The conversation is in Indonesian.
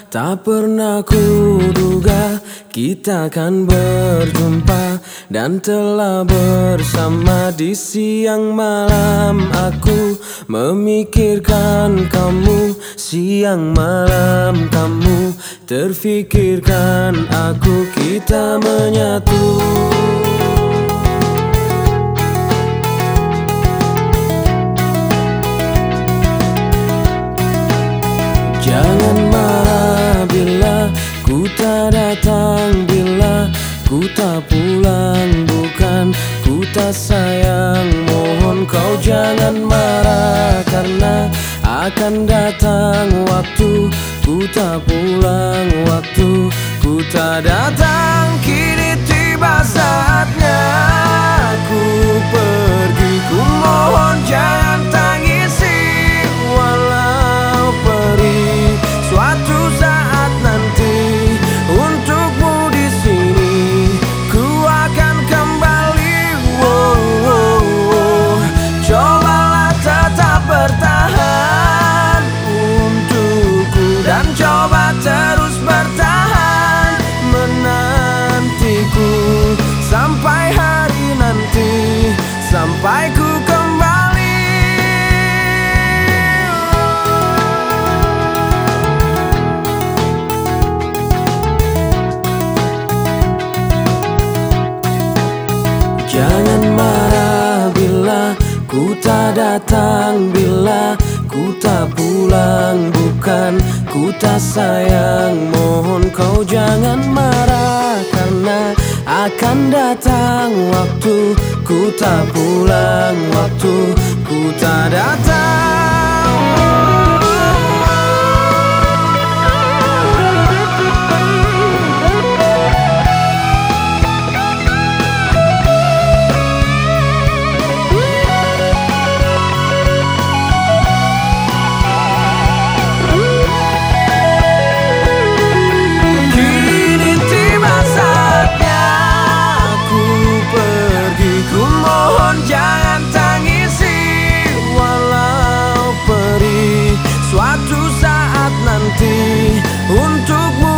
Tak pernah kuduga kita akan berjumpa, dan telah bersama di siang malam. Aku memikirkan kamu, siang malam kamu terfikirkan aku, kita menyatu. Jangan marah bila ku tak datang, bila ku tak pulang, bukan ku tak sayang. Mohon kau jangan marah, karena akan datang waktu ku tak pulang, waktu ku tak datang. Kini tiba saatnya aku pergi, ku mohon jangan tangisi. Walau perih, suatu saat nanti untukmu di sini ku akan kembali. Cobalah tetap bertahan untukku, dan coba terus bertahan menantiku sampai hari nanti, sampai ku kembali. Jangan marah bila ku tak datang, bila ku tak pulang, bukan ku tak sayang. Mohon kau jangan marah, karena akan datang waktu ku tak pulang, waktu ku tak datang. Jangan tangisi, walau perih, suatu saat nanti untukmu